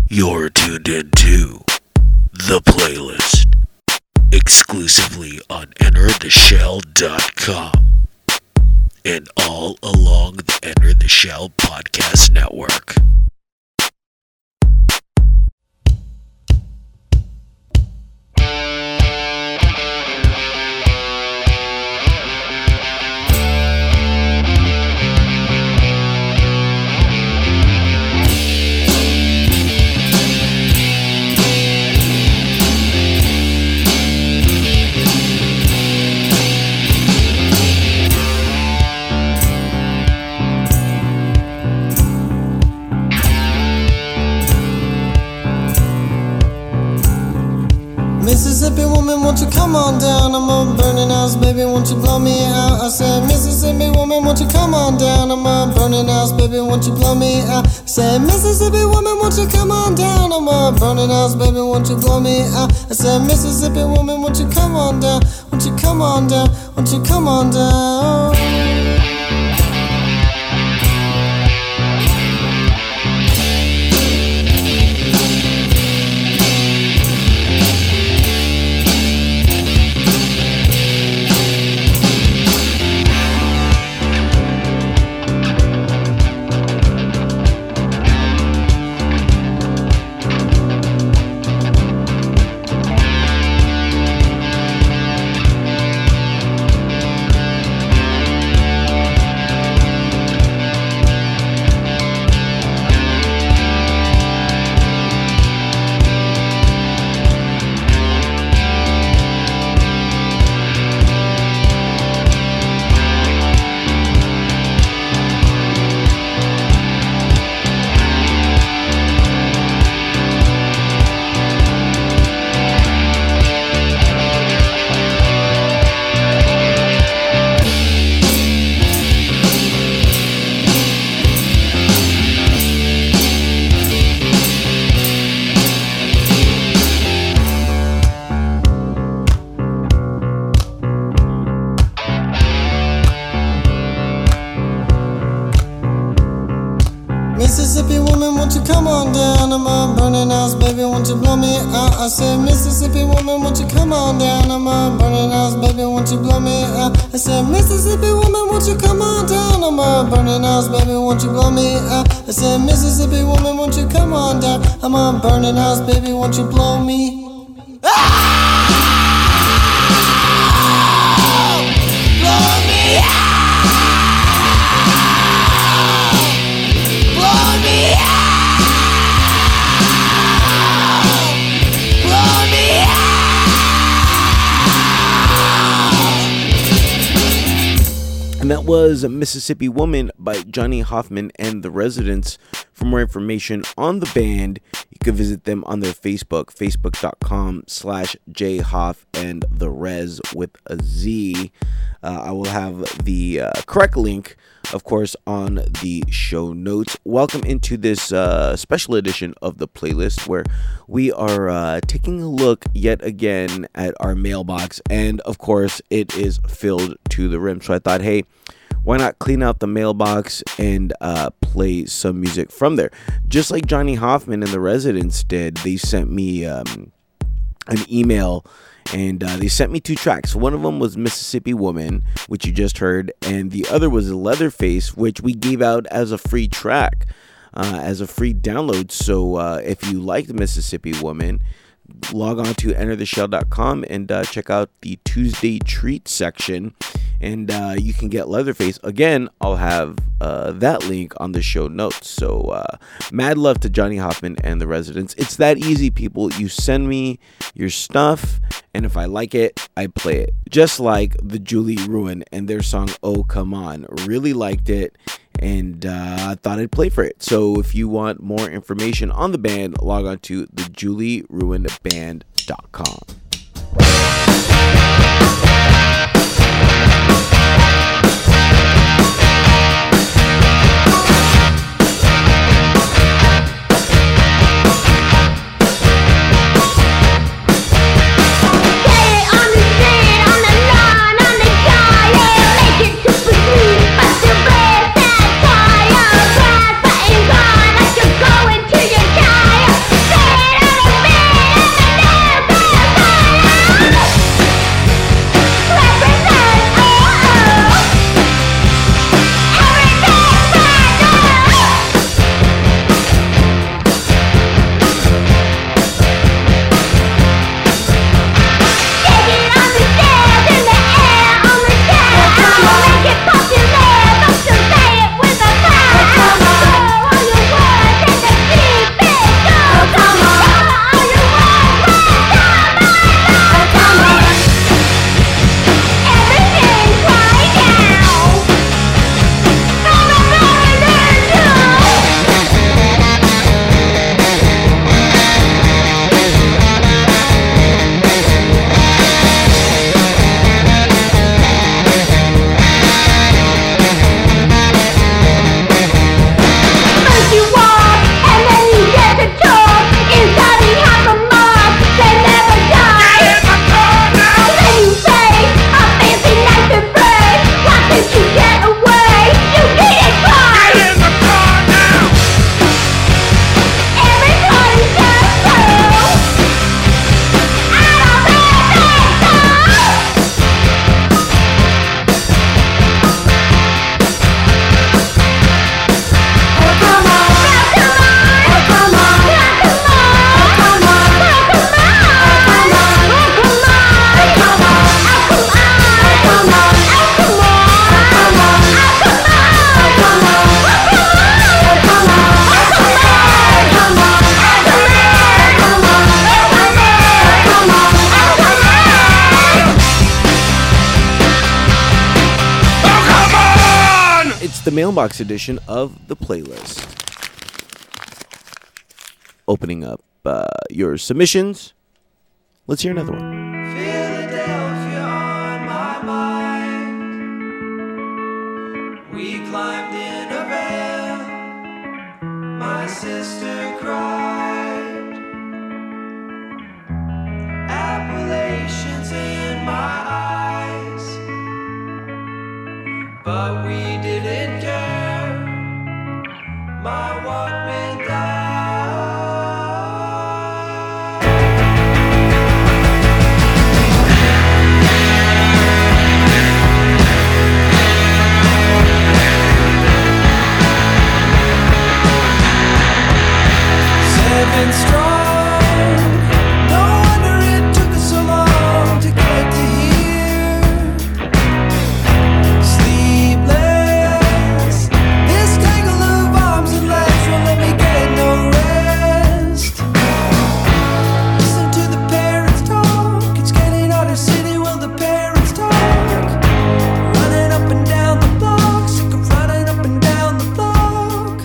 You're tuned into The Playlist, exclusively on EnterTheShell.com and all along the Enter the Shell podcast network. Mississippi woman, won't you come on down? I'm a burning house, baby, won't you blow me out? I said, Mississippi woman, won't you come on down? I'm a burning house, baby, won't you blow me out? I said, Mississippi woman, won't you come on down? I'm a burning house, baby, won't you blow me out? I said, Mississippi woman, won't you come on down? Won't you come on down? Won't you come on down? Mississippi woman, won't you come on down? I'm a burning house, baby, won't you blow me out? I said, Mississippi woman, won't you come on down? I'm a burning house, baby, won't you blow me out? I said, Mississippi woman, won't you come on down? I'm a burning house, baby, won't you blow me out? I said, Mississippi woman, won't you come on down? I'm a burning house, baby, won't you blow me? Blow me out! And that was Mississippi Woman by Johnny Hoffman and The Residents. For more information on the band, you can visit them on their Facebook, facebook.com/jhoff and the res with a Z. I will have the correct link, of course, on the show notes. Welcome into this special edition of the playlist where we are taking a look yet again at our mailbox. And of course, it is filled to the rim. So I thought, hey, why not clean out the mailbox and play some music from there? Just like Johnny Hoffman and The Residents did, they sent me an email. And they sent me 2 tracks. One of them was Mississippi Woman, which you just heard. And the other was Leatherface, which we gave out as a free track, as a free download. So if you like the Mississippi Woman, log on to EnterTheShell.com and check out the Tuesday Treat section. And you can get Leatherface. Again, I'll have that link on the show notes. So mad love to Johnny Hoffman and The Residents. It's that easy, people. You send me your stuff, and if I like it, I play it. Just like the Julie Ruin and their song Oh Come On. Really liked it, and I thought I'd play for it. So if you want more information on the band, log on to thejulieruinband.com. Fire, fast, but ain't gone. I could go into your tire. mailbox edition of the playlist. Opening up your submissions. Let's hear another one. Philadelphia on my mind. We climbed in a van. My sister cried. Appalachians in my eyes. But we didn't care. My Walkman died. Seven strong. No wonder it took us so long to get to here. Sleepless. This tangle of arms and legs won't let me get no rest. Listen to the parents talk. It's getting harder. City will the parents talk. Running up and down the block. Sick of running up and down the block.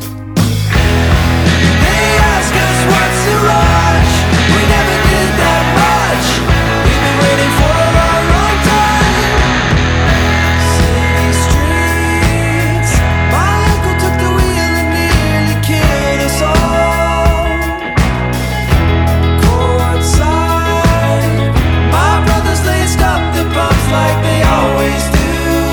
They ask us what's the rush. We never did that much. We've been waiting for a long, long time. City streets. My uncle took the wheel and nearly killed us all. Courtside. My brothers laced up the bumps like they always do.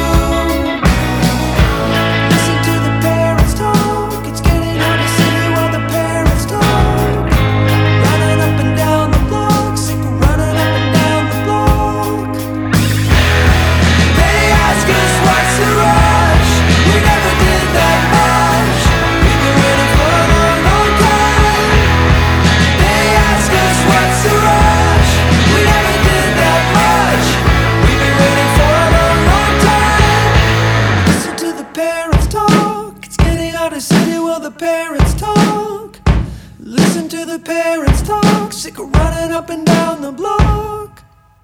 Listen to the parents talk. It's getting hard to see while the parents talk. Running up and down the block. Sick of running up and down the block. They ask us what's the rush. We never did that much. We've been waiting for a long, long time. They ask us what's the rush. We never did that much. We've been waiting for a long, long time. Listen to the parents talk. It's getting hard to see while the parents talk. Listen to the parents talk. Sick of running up and down the block.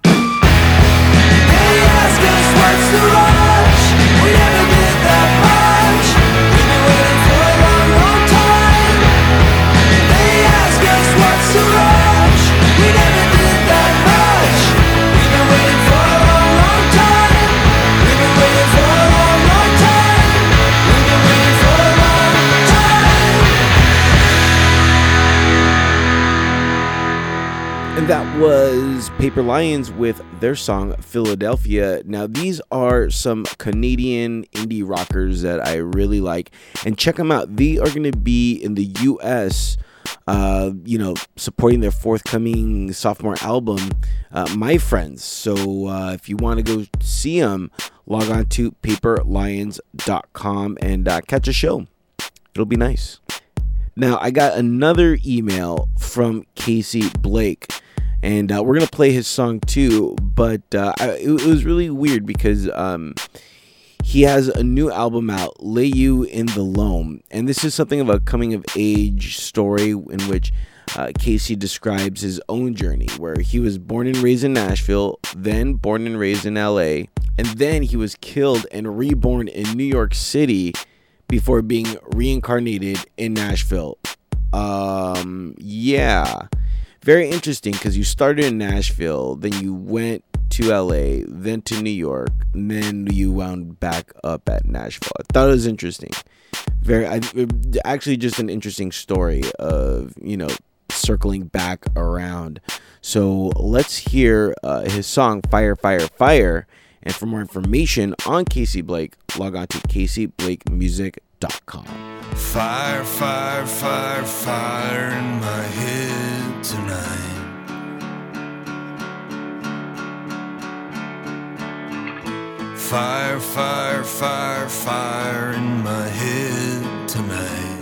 They ask us what's the rush. We never did that much. We've been waiting for a long, long time. They ask us what's the rush. We never did that much. We've been waiting for a long, long time. We've been waiting for a long, long time. We've been waiting for a long time. And that was Paper Lions with their song Philadelphia. Now, these are some Canadian indie rockers that I really like. And check them out. They are going to be in the U.S., supporting their forthcoming sophomore album, My Friends. So if you want to go see them, log on to paperlions.com and catch a show. It'll be nice. Now, I got another email from Casey Blake, and we're going to play his song too, but it was really weird because he has a new album out, Lay You in the Loam, and this is something of a coming-of-age story in which Casey describes his own journey, where he was born and raised in Nashville, then born and raised in LA, and then he was killed and reborn in New York City before being reincarnated in Nashville. Very interesting, because you started in Nashville, then you went to LA, then to New York, and then you wound back up at Nashville. I thought it was interesting. Actually just an interesting story of, circling back around. So let's hear his song Fire, Fire, Fire. And for more information on Casey Blake, log on to CaseyBlakeMusic.com. Fire, fire, fire, fire in my head tonight. Fire, fire, fire, fire in my head tonight.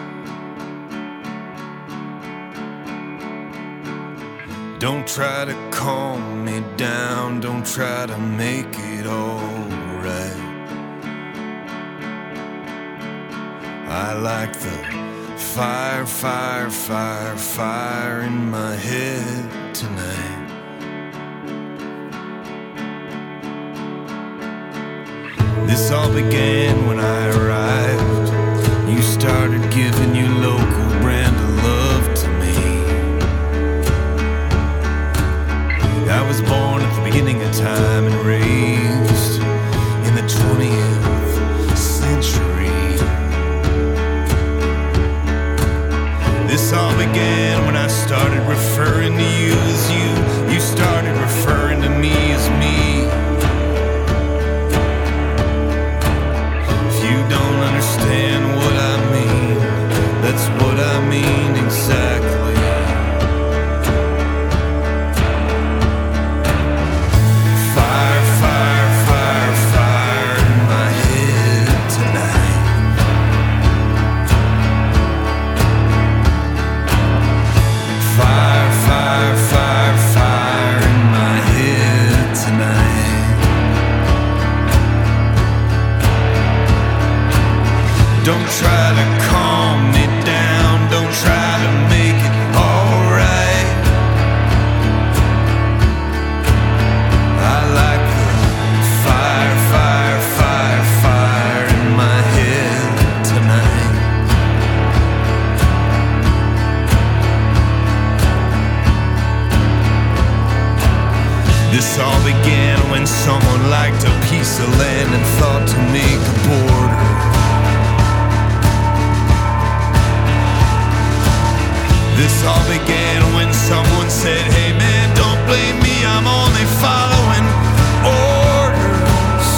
Don't try to calm me down, don't try to make it all right. I like the fire, fire, fire, fire in my head tonight. This all began when I arrived. You started giving your local brand of love to me. I was born at the beginning of time and raised in the 20th century. This all began when I started referring to you as you. You started referring to me as me. If you don't understand what I mean, that's what I mean exactly. Fire, fire, fire, fire in my head tonight. Fire, fire, fire, fire in my head tonight. Don't try to calm me down, don't try to make it alright. I like the fire, fire, fire, fire in my head tonight. This all began when someone liked a piece of land and thought to make a border. This all began when someone said, hey man, don't blame me, I'm only following orders.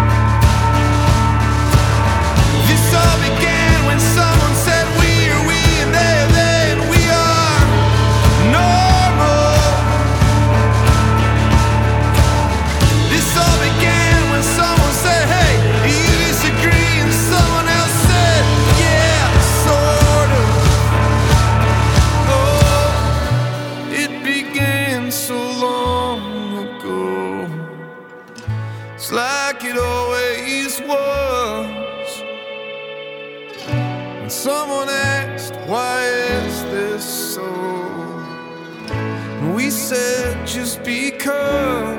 This all began when someone said we are we and they are they and we are normal. This all began when someone said, hey, you disagree, and someone else said, yeah, sort of. Oh, it began so long ago. It's like it always was. When someone asked, why is this so? And we said, just because.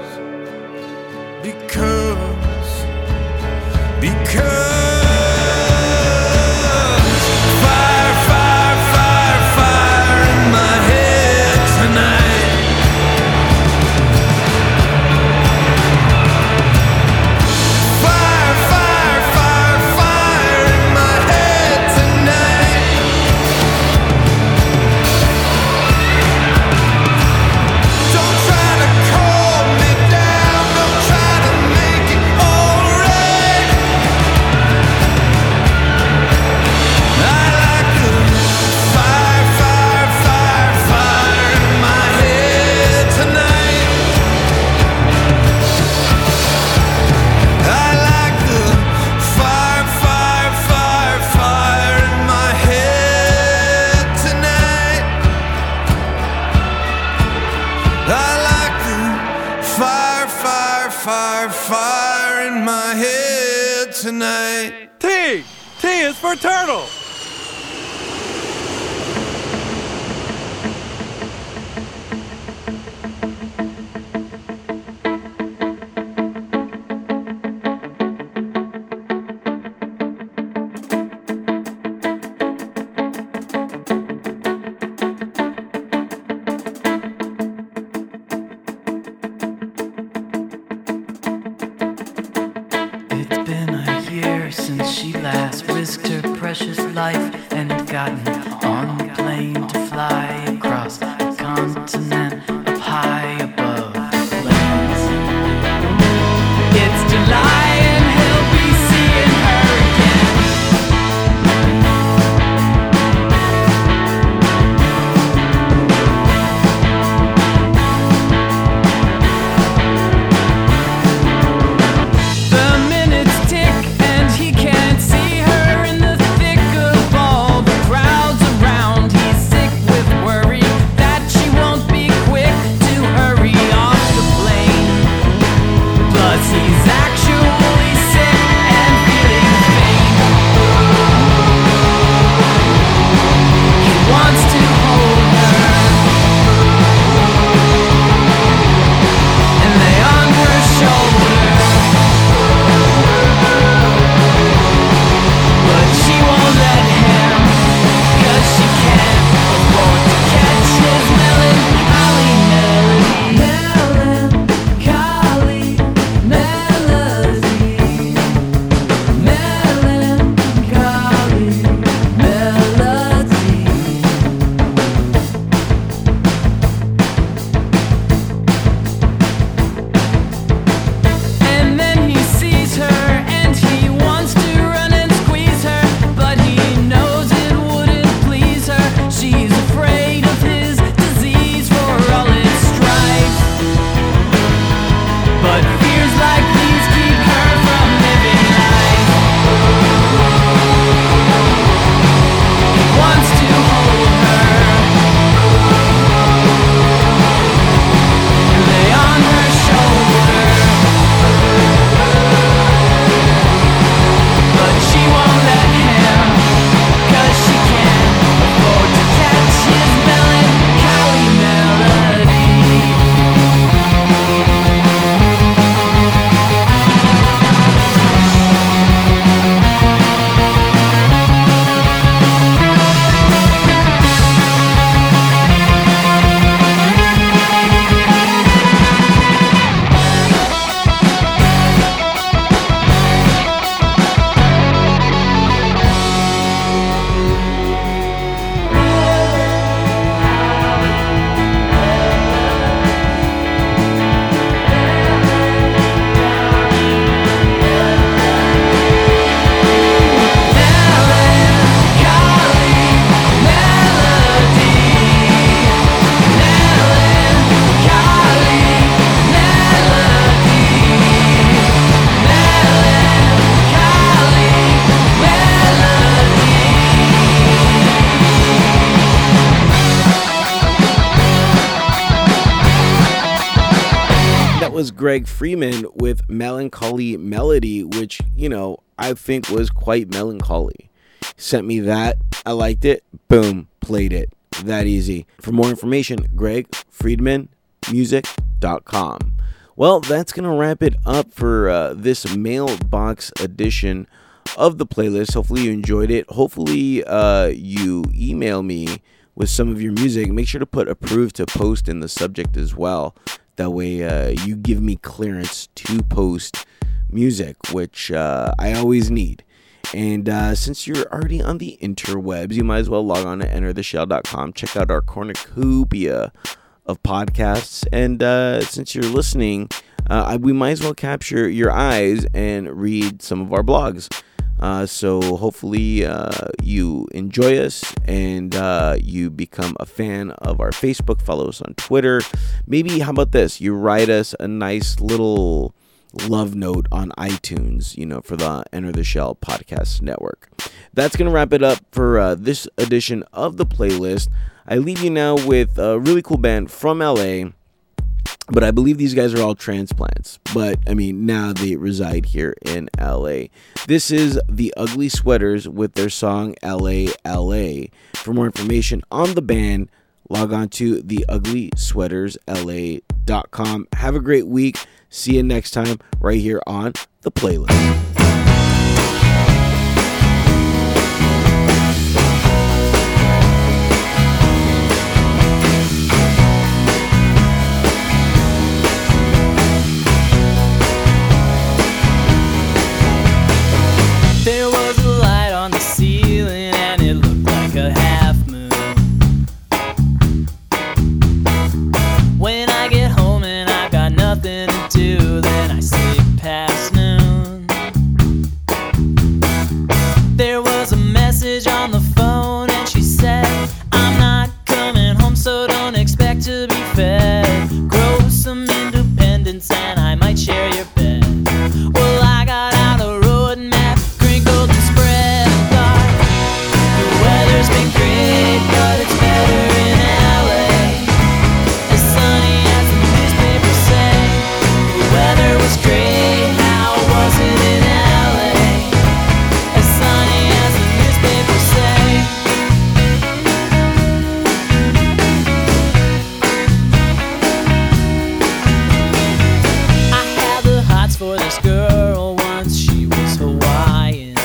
Fire, fire, fire, fire in my head tonight. Fire, fire, fire, fire in my head tonight. Don't try to calm me down, don't try to make it alright. I like the fire, fire, fire, fire in my head tonight. I like the fire, fire, fire, fire in my head tonight. I like the fire, fire, fire, fire in my head tonight. T! T is for turtle! It's been a year since she last risked her precious life and gotten on a plane to fly across the continent up high above the plains. It's July and he'll be seeing her again. The minutes tick and he can't see her in the thick of all the crowd was Greg Freeman with Melancholy Melody, which, I think was quite melancholy. Sent me that. I liked it. Boom. Played it. That easy. For more information, gregfriedmanmusic.com. Well, that's going to wrap it up for this mailbox edition of the playlist. Hopefully you enjoyed it. Hopefully you email me with some of your music. Make sure to put approved to post in the subject as well. That way you give me clearance to post music, which I always need. And since you're already on the interwebs, you might as well log on to entertheshell.com. Check out our cornucopia of podcasts. And since you're listening, we might as well capture your eyes and read some of our blogs. So hopefully you enjoy us and you become a fan of our Facebook. Follow us on Twitter. Maybe, how about this? You write us a nice little love note on iTunes, for the Enter the Shell podcast network. That's going to wrap it up for this edition of the playlist. I leave you now with a really cool band from LA, but I believe these guys are all transplants. But, now they reside here in LA. This is The Ugly Sweaters with their song LA, LA. For more information on the band, log on to theuglysweatersla.com. Have a great week. See you next time right here on the playlist. There was a light on the ceiling and it looked like a half moon. When I get home and I've got nothing to do, then I sleep past noon. There was a message on the phone and she said, I'm not coming home, so don't expect to be fed. Grow some independence and I might share your bed. Well, I got out a road map, crinkled and spread, and thought the weather's been great, but it's better in LA. As sunny as the newspapers say, the weather was great, how was it in LA? As sunny as the newspapers say. I had the hots for this girl once, she was Hawaiian.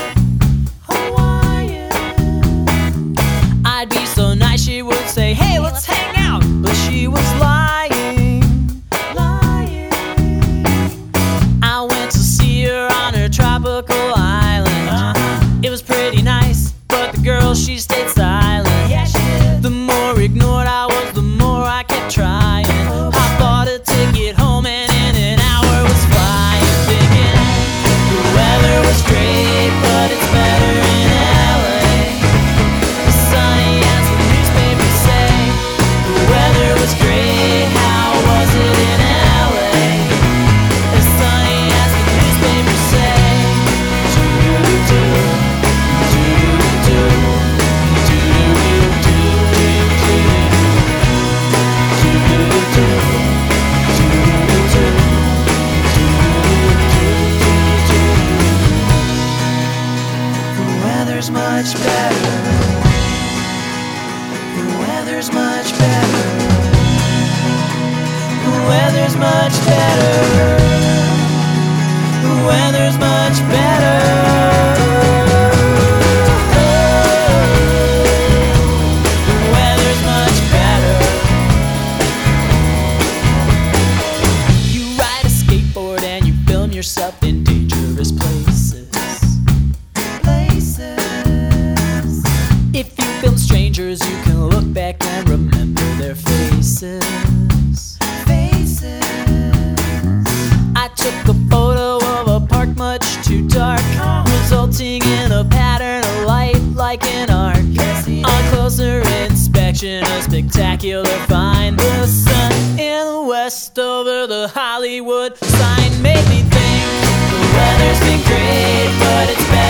I'd be so nice, she would say, hey, let's hang out, but she was lying. I went to see her on her tropical island. It was pretty nice, but the girl, she stayed silent. The more ignored I was, the more I kept trying. I bought a ticket home and in an hour was flying, thinking the weather was great, but it's better in LA. As sunny as the newspapers say, the weather was great, how was it in LA? As sunny as the newspapers say. The weather's much better. The weather's much better. The weather's much better. The weather's much better. The weather's much better. You ride a skateboard and you film yourself in dangerous places. If you film strangers, you can look back and remember their faces. I took a photo of a park much too dark, resulting in a pattern of light like an arc. On closer inspection, a spectacular find. The sun in the west over the Hollywood sign made me think the weather's been great, but it's better